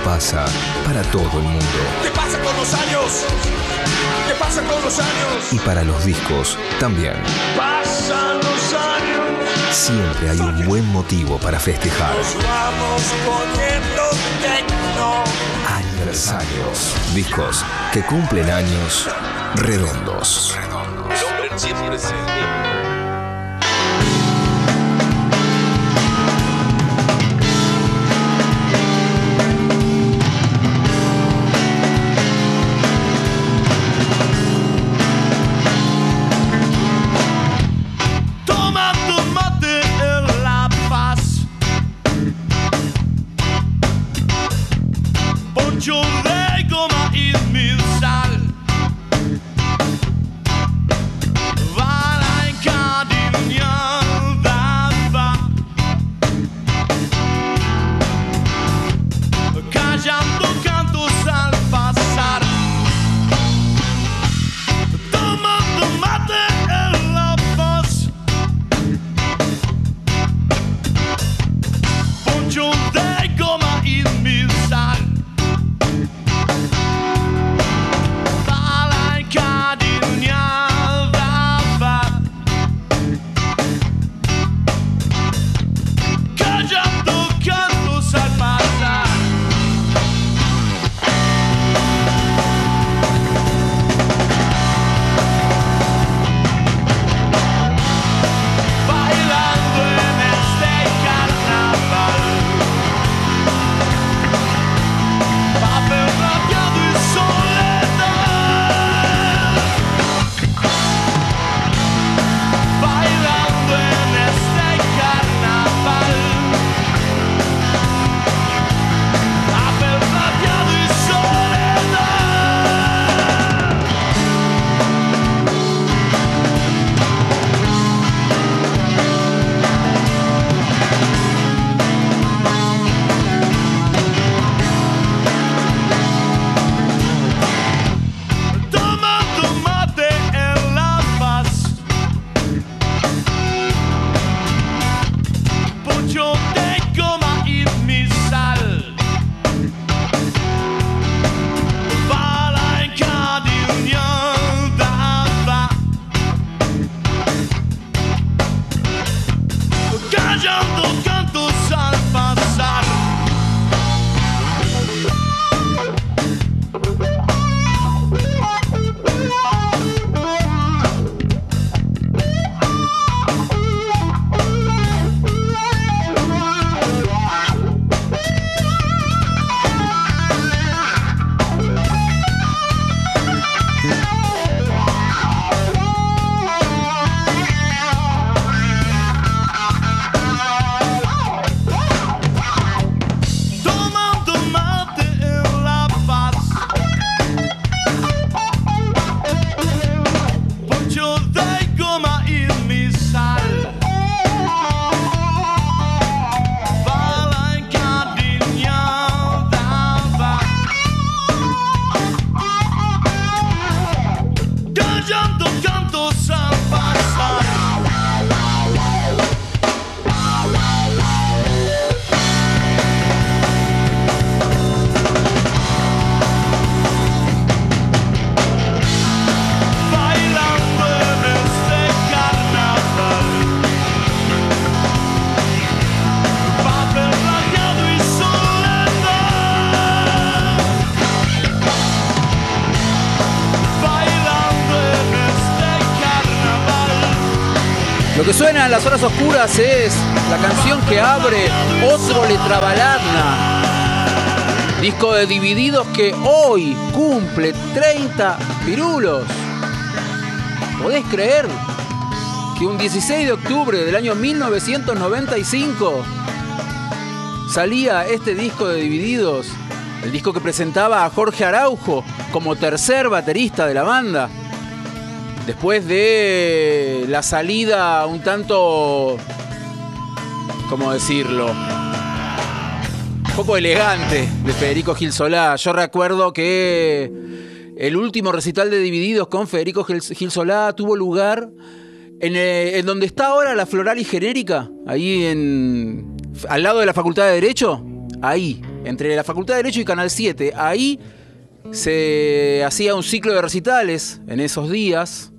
pasa para todo el mundo. ¿Qué pasa con los años? ¿Qué pasa con los años? Y para los discos también. Pasan los años. Siempre hay un buen motivo para festejar. Nos vamos poniendo tecno. Aniversarios. Discos que cumplen años redondos. El hombre siempre es el mismo. Lo que suena en las horas oscuras es la canción que abre Otro Letrabaladna, disco de Divididos que hoy cumple 30 pirulos. ¿Podés creer que un 16 de octubre del año 1995 salía este disco de Divididos? El disco que presentaba a Jorge Araujo como tercer baterista de la banda. Después de la salida un tanto, ¿cómo decirlo?, un poco elegante de Federico Gil Solá. Yo recuerdo que el último recital de Divididos con Federico Gil Solá tuvo lugar en donde está ahora la Floral y Genérica, ahí al lado de la Facultad de Derecho, ahí, entre la Facultad de Derecho y Canal 7. Ahí se hacía un ciclo de recitales en esos días,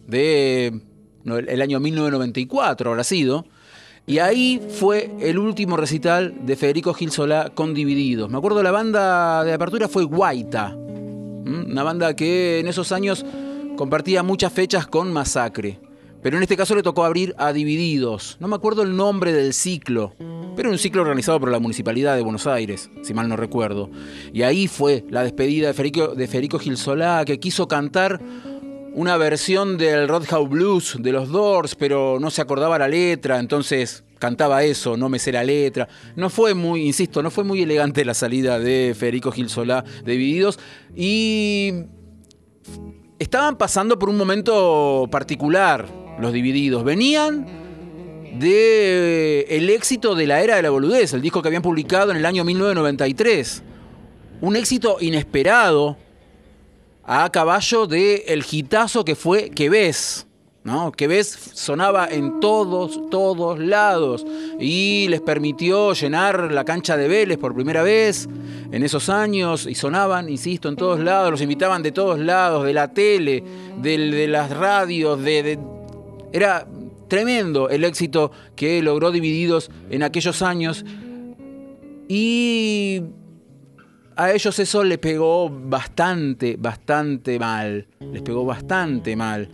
el año 1994 habrá sido, y ahí fue el último recital de Federico Gil Solá con Divididos. Me acuerdo la banda de apertura fue Guaita, una banda que en esos años compartía muchas fechas con Masacre, pero en este caso le tocó abrir a Divididos. No me acuerdo el nombre del ciclo, pero era un ciclo organizado por la Municipalidad de Buenos Aires, si mal no recuerdo. Y ahí fue la despedida de Federico Gil Solá, que quiso cantar una versión del Roadhouse Blues de los Doors, pero no se acordaba la letra, entonces cantaba eso, no me sé la letra. No fue muy, insisto, no fue muy elegante la salida de Federico Gil Solá de Divididos, y estaban pasando por un momento particular los Divididos. Venían del éxito de La Era de la Boludez, el disco que habían publicado en el año 1993. Un éxito inesperado, a caballo del hitazo que fue Que Ves, ¿no? Que Ves sonaba en todos lados y les permitió llenar la cancha de Vélez por primera vez en esos años, y sonaban, insisto, en todos lados, los invitaban de todos lados, de la tele, de las radios, era tremendo el éxito que logró Divididos en aquellos años, y a ellos eso les pegó bastante mal. Les pegó bastante mal.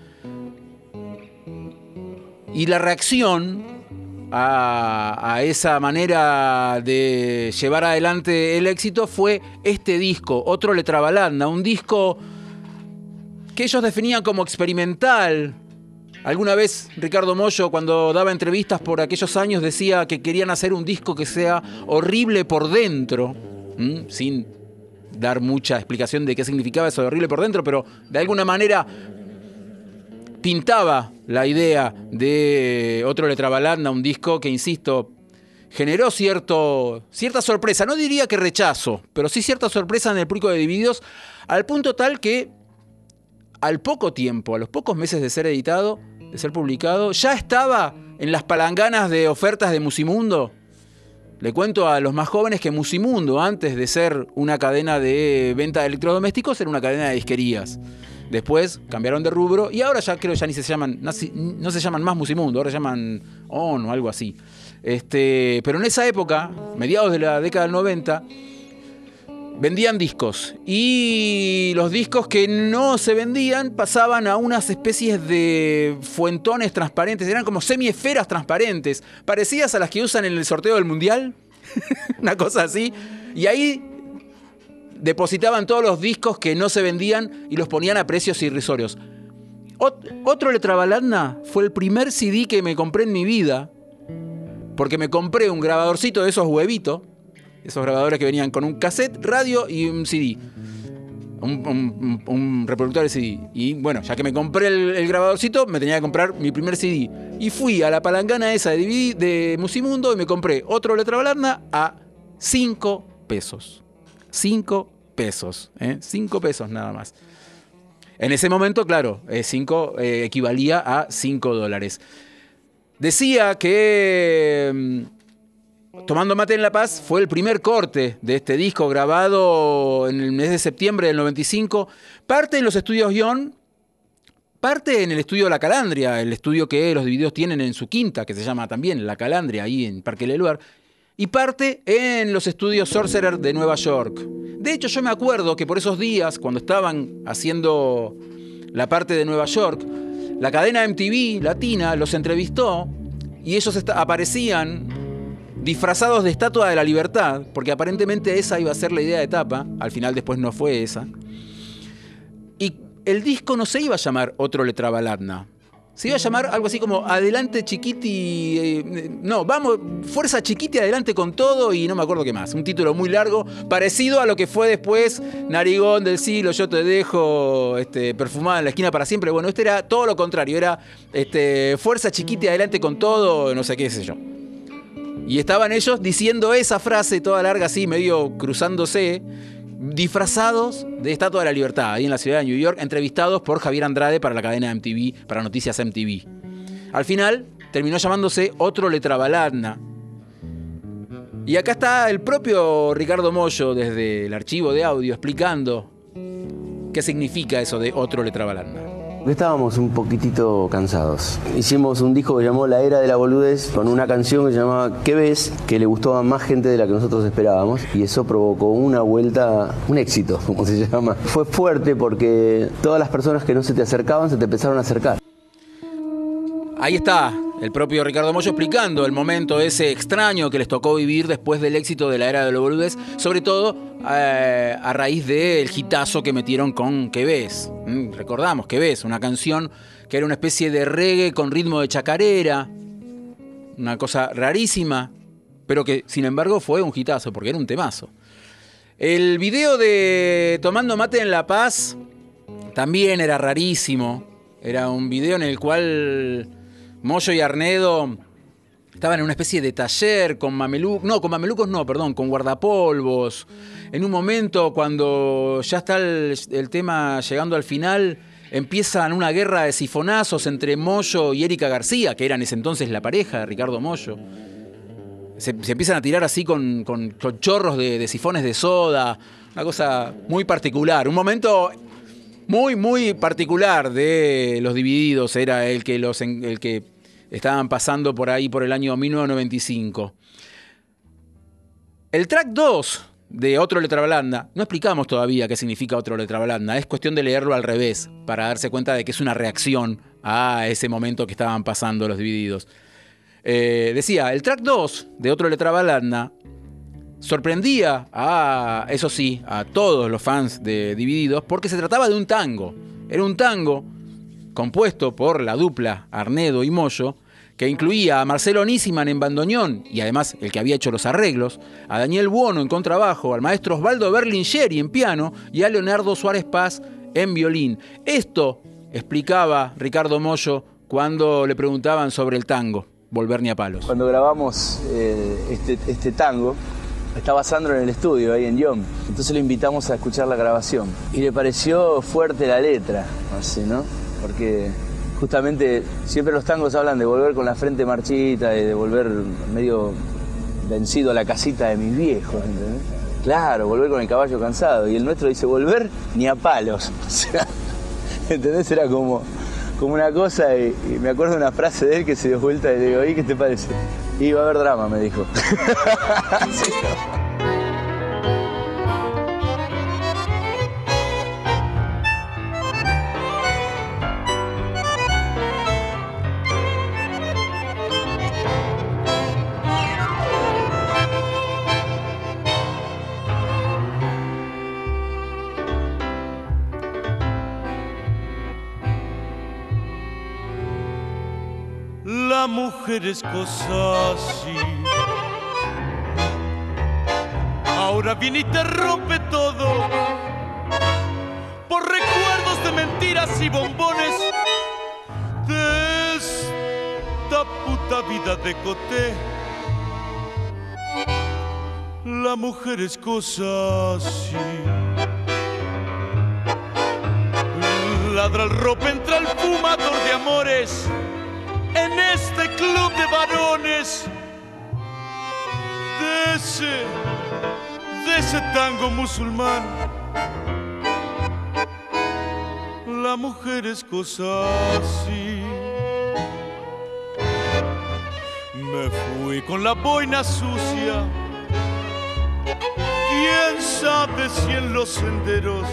Y la reacción a esa manera de llevar adelante el éxito fue este disco, Otro Letrabalanda, un disco que ellos definían como experimental. Alguna vez Ricardo Mollo, cuando daba entrevistas por aquellos años, decía que querían hacer un disco que sea horrible por dentro, sin dar mucha explicación de qué significaba eso de horrible por dentro, pero de alguna manera pintaba la idea de Otro Letrabalanda, un disco que, insisto, generó cierta sorpresa. No diría que rechazo, pero sí cierta sorpresa en el público de Divididos, al punto tal que al poco tiempo, a los pocos meses de ser editado, de ser publicado, ya estaba en las palanganas de ofertas de Musimundo. Le cuento a los más jóvenes que Musimundo, antes de ser una cadena de venta de electrodomésticos, era una cadena de disquerías. Después cambiaron de rubro y ahora ya creo ya ni se llaman, no se llaman más Musimundo, ahora se llaman ON o algo así. Pero en esa época, mediados de la década del 90, vendían discos, y los discos que no se vendían pasaban a unas especies de fuentones transparentes, eran como semiesferas transparentes, parecidas a las que usan en el sorteo del Mundial, una cosa así, y ahí depositaban todos los discos que no se vendían y los ponían a precios irrisorios. Otro Letrabalanda fue el primer CD que me compré en mi vida, porque me compré un grabadorcito de esos huevitos, esos grabadores que venían con un cassette, radio y un CD. Un reproductor de CD. Y bueno, ya que me compré el grabadorcito, me tenía que comprar mi primer CD. Y fui a la palangana esa de Musimundo y me compré Otro Letrabalanda a 5 pesos. 5 pesos. 5 pesos nada más. En ese momento, claro, 5 equivalía a $5. Decía que Tomando Mate en La Paz fue el primer corte de este disco, grabado en el mes de septiembre del 95, parte en los estudios Guión, parte en el estudio La Calandria, el estudio que los Divididos tienen en su quinta, que se llama también La Calandria, ahí en Parque Leluar, y parte en los estudios Sorcerer de Nueva York. De hecho, yo me acuerdo que por esos días, cuando estaban haciendo la parte de Nueva York, la cadena MTV Latina los entrevistó y ellos aparecían disfrazados de Estatua de la Libertad, porque aparentemente esa iba a ser la idea de tapa, al final después no fue esa. Y el disco no se iba a llamar Otro Letrabalanda, se iba a llamar algo así como Adelante Chiquiti, Fuerza Chiquiti, adelante con todo, y no me acuerdo qué más, un título muy largo, parecido a lo que fue después Narigón del siglo, yo te dejo perfumada en la esquina para siempre. Bueno, este era todo lo contrario, era Fuerza Chiquiti, adelante con todo, no sé qué sé yo. Y estaban ellos diciendo esa frase toda larga así, medio cruzándose, disfrazados de Estatua de la Libertad, ahí en la ciudad de New York, entrevistados por Javier Andrade para la cadena MTV, para Noticias MTV. Al final terminó llamándose Otro Letrabalanda. Y acá está el propio Ricardo Mollo desde el archivo de audio explicando qué significa eso de Otro le traba el alma. Estábamos un poquitito cansados. Hicimos un disco que llamó La Era de la Boludez con una canción que se llamaba ¿Qué ves? Que le gustó a más gente de la que nosotros esperábamos y eso provocó una vuelta, un éxito, como se llama. Fue fuerte porque todas las personas que no se te acercaban se te empezaron a acercar. Ahí está el propio Ricardo Mollo explicando el momento ese extraño que les tocó vivir después del éxito de La Era de la Boludez, sobre todo a raíz del hitazo que metieron con ¿Qué ves? Recordamos ¿Qué ves? Una canción que era una especie de reggae con ritmo de chacarera, una cosa rarísima, pero que sin embargo fue un hitazo porque era un temazo. El video de Tomando Mate en La Paz también era rarísimo. Era un video en el cual Mollo y Arnedo estaban en una especie de taller con con guardapolvos. En un momento, cuando ya está el tema llegando al final, empiezan una guerra de sifonazos entre Mollo y Erika García, que eran en ese entonces la pareja de Ricardo Mollo. Se empiezan a tirar así con chorros de sifones de soda. Una cosa muy particular. Un momento muy, muy particular de Los Divididos. Era el que estaban pasando por ahí por el año 1995. El track 2 de Otro le traba el alma, no explicamos todavía qué significa Otro le traba el alma. Es cuestión de leerlo al revés para darse cuenta de que es una reacción a ese momento que estaban pasando Los Divididos. Decía, el track 2 de Otro le traba el alma sorprendía eso sí, a todos los fans de Divididos porque se trataba de un tango. Era un tango compuesto por la dupla Arnedo y Mollo, que incluía a Marcelo Nísiman en bandoneón y además el que había hecho los arreglos, a Daniel Buono en contrabajo, al maestro Osvaldo Berlingeri en piano y a Leonardo Suárez Paz en violín. Esto explicaba Ricardo Mollo cuando le preguntaban sobre el tango, Volver ni a palos. Cuando grabamos este tango, estaba Sandro en el estudio, ahí en Yom. Entonces lo invitamos a escuchar la grabación. Y le pareció fuerte la letra, así, ¿no? Porque justamente siempre los tangos hablan de volver con la frente marchita y de volver medio vencido a la casita de mis viejos, ¿entendés? Claro, volver con el caballo cansado. Y el nuestro dice, volver ni a palos. O sea, ¿entendés? Era como una cosa y me acuerdo de una frase de él que se dio vuelta y le digo, ¿y qué te parece? Y va a haber drama, me dijo. Sí. La mujer es cosa así. Ahora viene y te rompe todo por recuerdos de mentiras y bombones de esta puta vida de coté. La mujer es cosa así. Ladra el ropa, entra el fumador de amores en este club de varones de ese tango musulmán. La mujer es cosa así. Me fui con la boina sucia. Quién sabe si en los senderos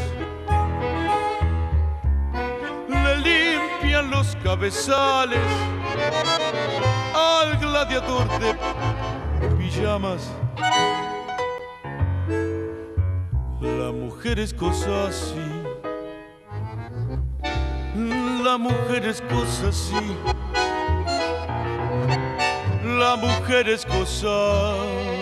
le limpian los cabezales al gladiador de pijamas. La mujer es cosa así. La mujer es cosa así. La mujer es cosa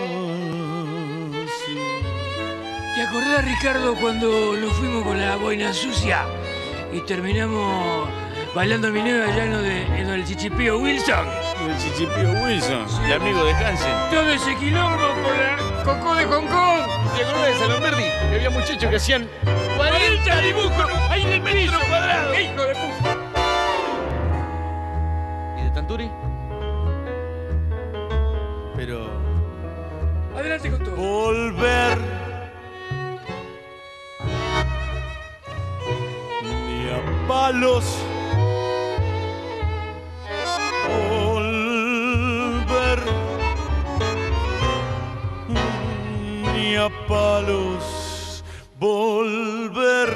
así. ¿Te acordás, Ricardo, cuando nos fuimos con la boina sucia y terminamos bailando mi nueva allá en el Chichipío Wilson? El Chichipío Wilson, sí. El amigo de Hansen. Todo ese quilombo por la Cocó de Hong Kong. ¿Te acordás de Salomberdi? Que había muchachos que hacían 40 dibujos ahí en el metro cuadrado. ¡Qué hijo de puta! ¿Y de Tanturi? Pero Adelante con todo. Volver. Ni a palos. Volver. Ni a palos. Volver.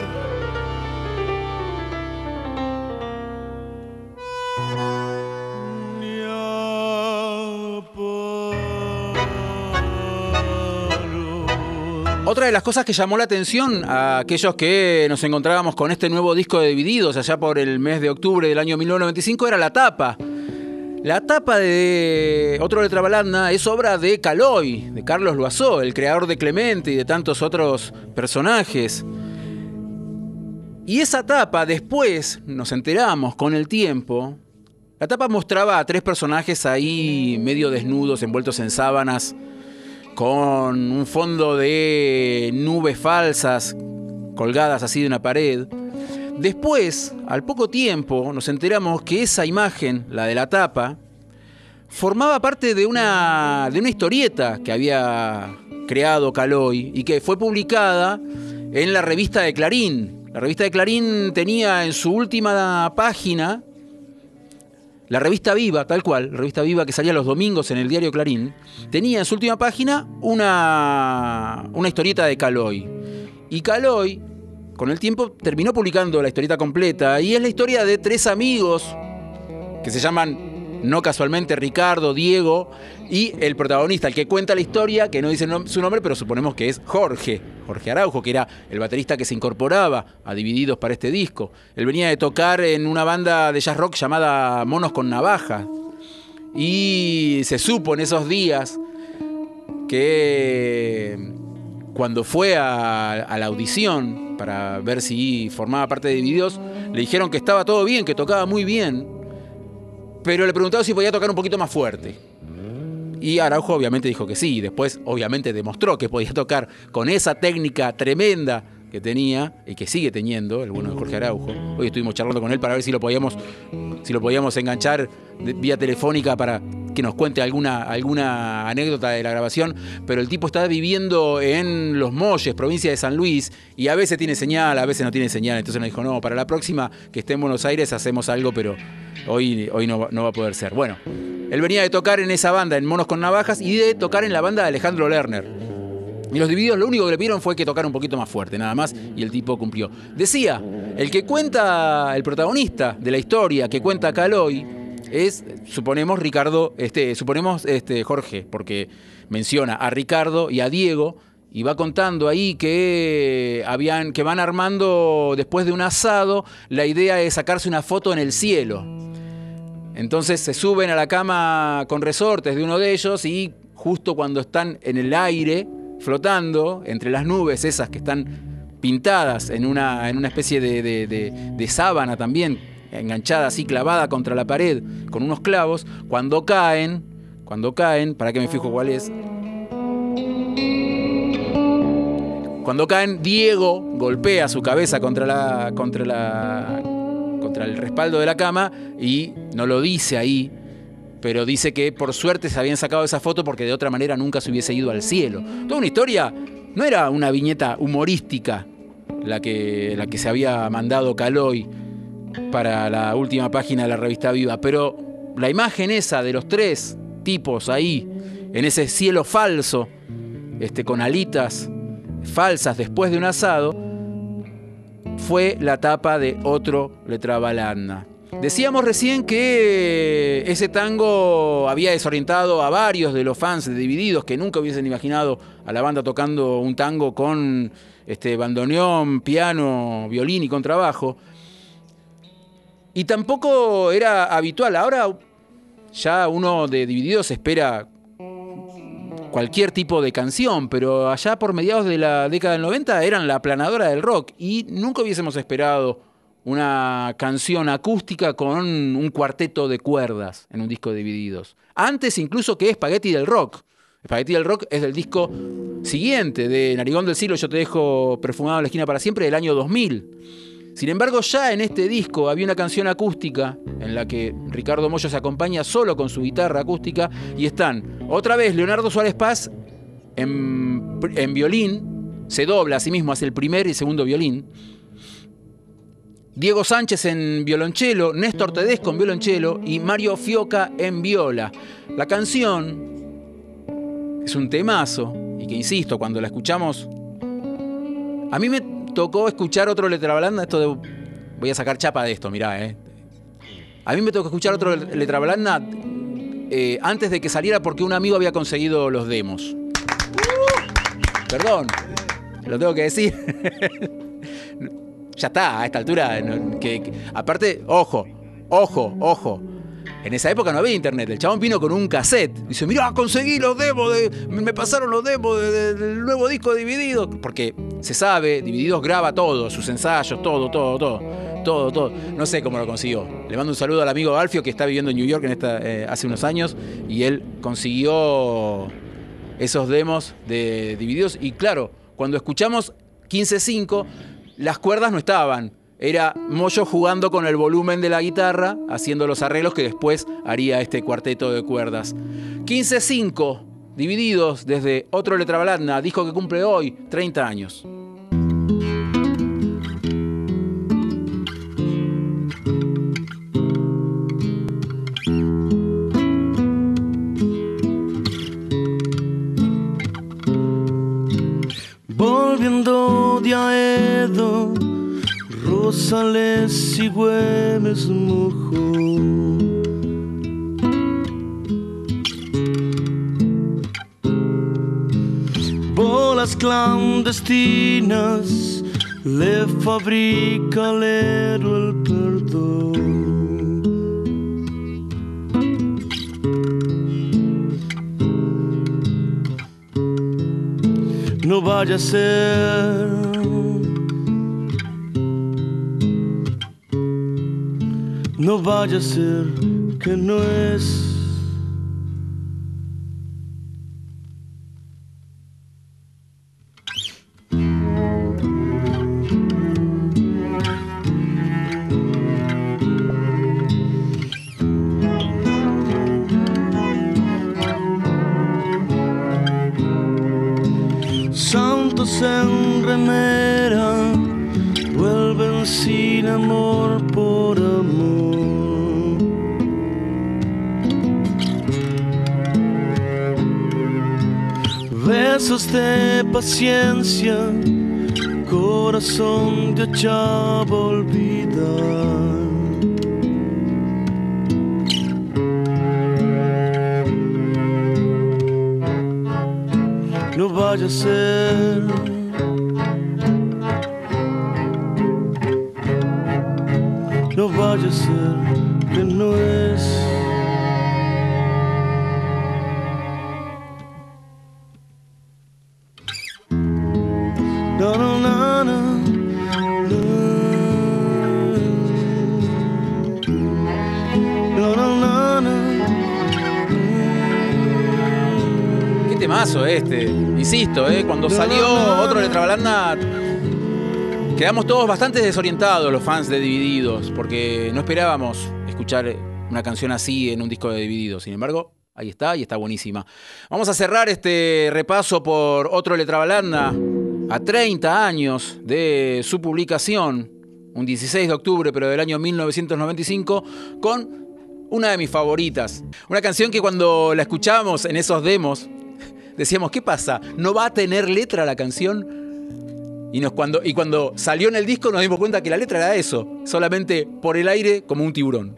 Ni a palos. Otra de las cosas que llamó la atención a aquellos que nos encontrábamos con este nuevo disco de Divididos allá por el mes de octubre del año 1995 era la tapa. La tapa de Otro Letra Balanda es obra de Caloi, de Carlos Loiseau, el creador de Clemente y de tantos otros personajes. Y esa tapa, después nos enteramos con el tiempo, la tapa mostraba a 3 personajes ahí medio desnudos, envueltos en sábanas, con un fondo de nubes falsas colgadas así de una pared. Después, al poco tiempo, nos enteramos que esa imagen, la de la tapa, formaba parte de una historieta que había creado Caloi y que fue publicada en la revista de Clarín. La revista de Clarín tenía en su última página, la revista Viva, tal cual, la revista Viva que salía los domingos en el diario Clarín, tenía en su última página una historieta de Caloi. Y Caloi, con el tiempo, terminó publicando la historieta completa, y es la historia de 3 amigos que se llaman, no casualmente, Ricardo, Diego y el protagonista, el que cuenta la historia, que no dice su nombre, pero suponemos que es Jorge Araujo, que era el baterista que se incorporaba a Divididos para este disco. Él venía de tocar en una banda de jazz rock llamada Monos con Navaja, y se supo en esos días que cuando fue a la audición para ver si formaba parte de Divididos, le dijeron que estaba todo bien, que tocaba muy bien, pero le preguntaron si podía tocar un poquito más fuerte. Y Araujo obviamente dijo que sí, y después obviamente demostró que podía tocar con esa técnica tremenda que tenía y que sigue teniendo, el bueno de Jorge Araujo. Hoy estuvimos charlando con él para ver si lo podíamos enganchar vía telefónica para que nos cuente alguna anécdota de la grabación, pero el tipo está viviendo en Los Molles, provincia de San Luis, y a veces tiene señal, a veces no tiene señal. Entonces nos dijo, no, para la próxima que esté en Buenos Aires hacemos algo, pero hoy no va a poder ser. Bueno, él venía de tocar en esa banda, en Monos con Navajas, y de tocar en la banda de Alejandro Lerner. Y los Divididos lo único que le pidieron fue que tocara un poquito más fuerte, nada más, y el tipo cumplió. Decía, el que cuenta, el protagonista de la historia que cuenta Caloi es, suponemos, Jorge, porque menciona a Ricardo y a Diego, y va contando ahí que van armando, después de un asado, la idea de sacarse una foto en el cielo. Entonces se suben a la cama con resortes de uno de ellos, y justo cuando están en el aire, flotando entre las nubes esas que están pintadas en una especie de sábana también, enganchada así, clavada contra la pared con unos clavos, cuando caen, para que me fijo cuál es. Cuando caen, Diego golpea su cabeza contra el respaldo de la cama, y no lo dice ahí, pero dice que por suerte se habían sacado esa foto porque de otra manera nunca se hubiese ido al cielo. Toda una historia, no era una viñeta humorística la que se había mandado Caloi para la última página de la revista Viva, pero la imagen esa de los 3 tipos ahí, en ese cielo falso, con alitas falsas después de un asado, fue la tapa de Otro Letra Balanda. Decíamos recién que ese tango había desorientado a varios de los fans de Divididos, que nunca hubiesen imaginado a la banda tocando un tango con bandoneón, piano, violín y contrabajo. Y tampoco era habitual. Ahora ya uno de Divididos espera cualquier tipo de canción, pero allá por mediados de la década del 90 eran la aplanadora del rock, y nunca hubiésemos esperado una canción acústica con un cuarteto de cuerdas en un disco de Divididos. Antes incluso que Spaghetti del Rock. Spaghetti del Rock es del disco siguiente, de Narigón del Siglo, Yo te dejo perfumado en la esquina para siempre, del año 2000. Sin embargo, ya en este disco había una canción acústica en la que Ricardo Mollo se acompaña solo con su guitarra acústica, y están otra vez Leonardo Suárez Paz en violín, se dobla a sí mismo, hace el primer y segundo violín. Diego Sánchez en violonchelo, Néstor Tedesco en violonchelo y Mario Fioca en viola. La canción es un temazo y que, insisto, cuando la escuchamos, a mí me tocó escuchar otro Letrablanda. Voy a sacar chapa de esto, mirá. A mí me tocó escuchar otro Letrablanda antes de que saliera porque un amigo había conseguido los demos. Perdón, lo tengo que decir. Ya está, a esta altura. Aparte, ojo. En esa época no había internet. El chabón vino con un cassette. Dice, mirá, conseguí los demos, me pasaron los demos del nuevo disco de Divididos. Porque se sabe, Divididos graba todo, sus ensayos, todo. No sé cómo lo consiguió. Le mando un saludo al amigo Alfio, que está viviendo en New York hace unos años. Y él consiguió esos demos de Divididos. Y claro, cuando escuchamos 15.5, las cuerdas no estaban. Era Moyo jugando con el volumen de la guitarra, haciendo los arreglos que después haría este cuarteto de cuerdas. 15.5, Divididos, desde Otro Letrablanda, disco que cumple hoy 30 años. Volviendo de Aedo, Rosales y Güemes mojó. Bolas clandestinas le fabrica al héroe el perdón. No vaya a ser que no es. Santos en remera vuelven sin amor por amor. Besos de paciencia, corazón de ochavo olvidar. No vaya a ser que no es. No, no, no, no. No, no, no, no. Qué temazo insisto, cuando salió Otro Letrablanda quedamos todos bastante desorientados, los fans de Divididos, porque no esperábamos escuchar una canción así en un disco de Divididos. Sin embargo, ahí está y está buenísima. Vamos a cerrar este repaso por Otro Letrablanda a 30 años de su publicación, un 16 de octubre, pero del año 1995, con una de mis favoritas. Una canción que cuando la escuchábamos en esos demos, decíamos, ¿qué pasa? ¿No va a tener letra la canción? Y cuando salió en el disco nos dimos cuenta que la letra era eso, solamente por el aire como un tiburón.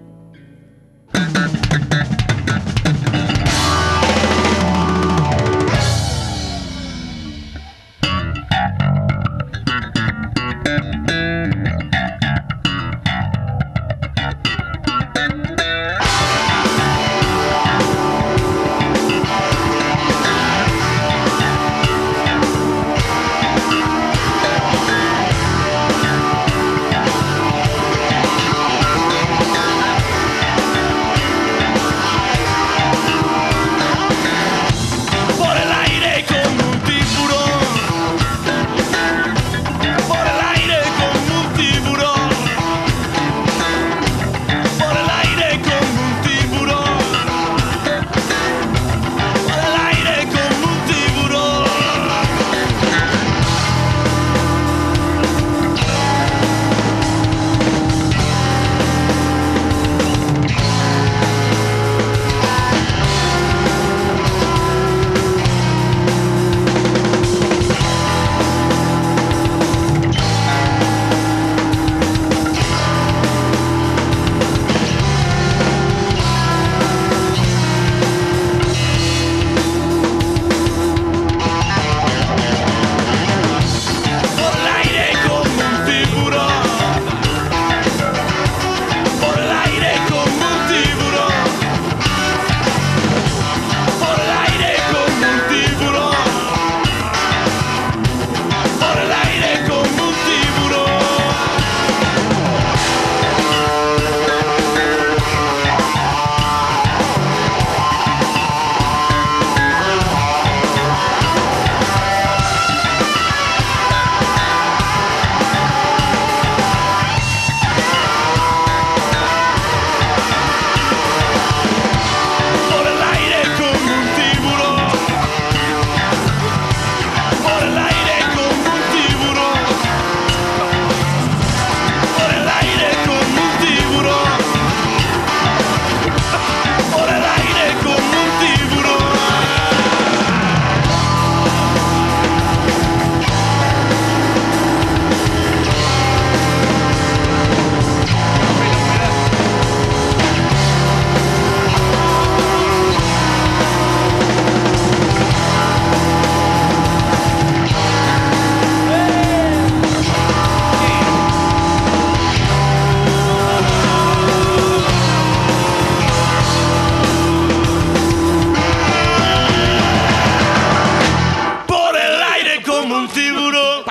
un tiburón.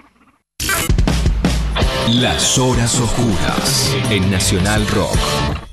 Las horas oscuras en Nacional Rock.